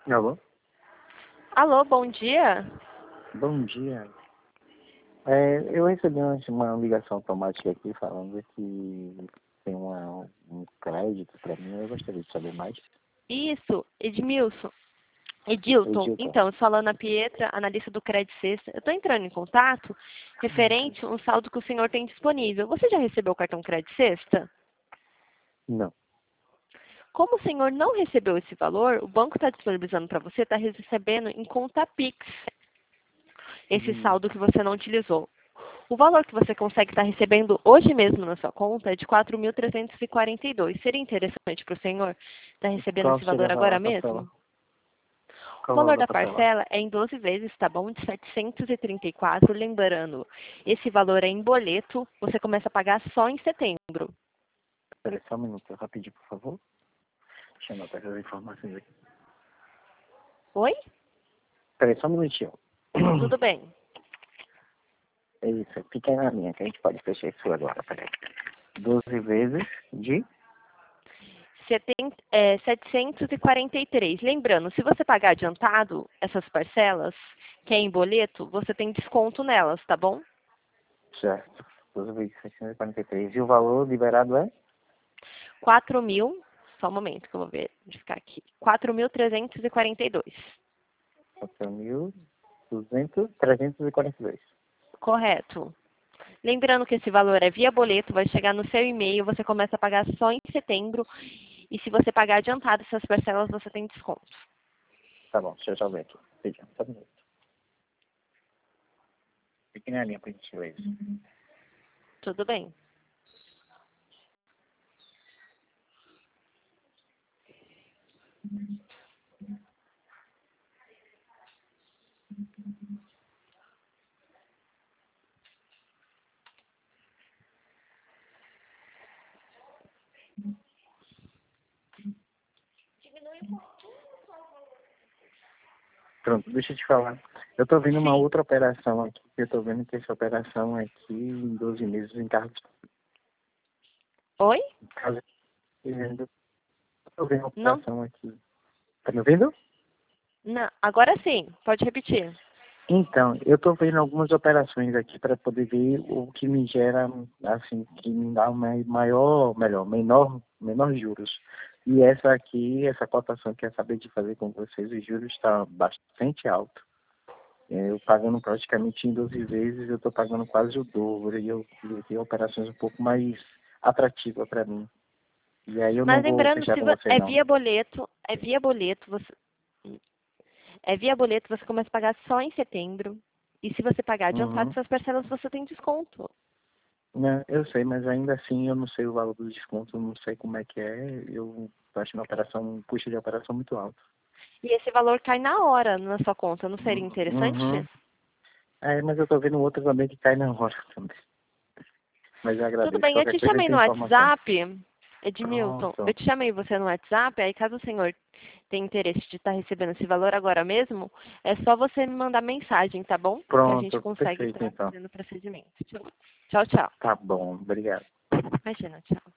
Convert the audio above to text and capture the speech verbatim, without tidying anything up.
Alô? Alô, bom dia. Bom dia. É, eu recebi uma, uma ligação automática aqui falando que tem uma, um crédito para mim. Eu gostaria de saber mais. Isso, Edmilson. Edilton, Edilton. então, falando a Pietra, analista do Credit Sexta. Eu estou entrando em contato referente a um saldo que o senhor tem disponível. Você já recebeu o cartão Credit Sexta? Não. Como o senhor não recebeu esse valor, o banco está disponibilizando para você, está recebendo em conta Pix esse Hum, saldo que você não utilizou. O valor que você consegue estar recebendo hoje mesmo na sua conta é de quatro mil trezentos e quarenta e dois. Seria interessante para o senhor estar recebendo Qual esse seria valor o valor agora da parcela? mesmo? O Qual o valor valor da da parcela? parcela é em doze vezes, tá bom? De setecentos e trinta e quatro. Lembrando, esse valor é em boleto, você começa a pagar só em setembro. Espera só um minuto, rapidinho, por favor. Deixa eu anotar essas informações aqui. Oi? Espera só um minutinho. Tudo bem. É isso, fica aí na linha, que a gente pode fechar isso agora. Peraí. doze vezes de... Setenta, é, setecentos e quarenta e três. Lembrando, se você pagar adiantado essas parcelas, que é em boleto, você tem desconto nelas, tá bom? Certo. doze vezes de seiscentos e quarenta e três. E o valor liberado é? quatro mil, só um momento que eu vou verificar aqui. quatro mil trezentos e quarenta e dois. quatro mil duzentos, trezentos e quarenta e dois. Correto. Lembrando que esse valor é via boleto, vai chegar no seu e-mail, você começa a pagar só em setembro. E se você pagar adiantado essas parcelas, você tem desconto. Tá bom, deixa eu já ver aqui. Veja, só um minuto. Fique na linha pra gente ver isso. Tudo bem. Pronto, deixa eu te falar. Eu tô vendo uma Sim. outra operação aqui. Eu tô vendo que essa operação aqui em doze meses em carro de Oi? casa. Eu tô vendo uma Não, operação aqui. Tá me ouvindo? não. Agora sim, pode repetir. Então, eu tô vendo algumas operações aqui para poder ver o que me gera, assim, que me dá uma maior, melhor, menor, menor juros. E essa aqui, essa cotação que eu acabei de fazer com vocês, os juros está bastante alto. Eu pagando praticamente em doze vezes, eu estou pagando quase o dobro. E eu queria ter operações um pouco mais atrativas para mim. E aí eu não Mas vou lembrando, fechar se com vo- você, é não. via boleto, é via boleto, você é via boleto, você começa a pagar só em setembro. E se você pagar adiantado Uhum. essas parcelas, você tem desconto. Né, eu sei, mas ainda assim eu não sei o valor do desconto, eu não sei como é que é. Eu acho uma operação, um custo de operação muito alto. E esse valor cai na hora na sua conta, não seria interessante? Uhum. É, mas eu tô vendo outro também que cai na hora também. Mas eu Tudo agradeço. bem, eu Qualquer te coisa chamei tem no informação. WhatsApp, Edmilson. Eu Pronto. te chamei você no WhatsApp, aí caso o senhor tenha interesse de estar recebendo esse valor agora mesmo, é só você me mandar mensagem, tá bom? Que a gente Pronto, consegue perfeito estar então. fazendo o procedimento. Tchau, tchau. Tá bom, obrigado. Imagina, tchau.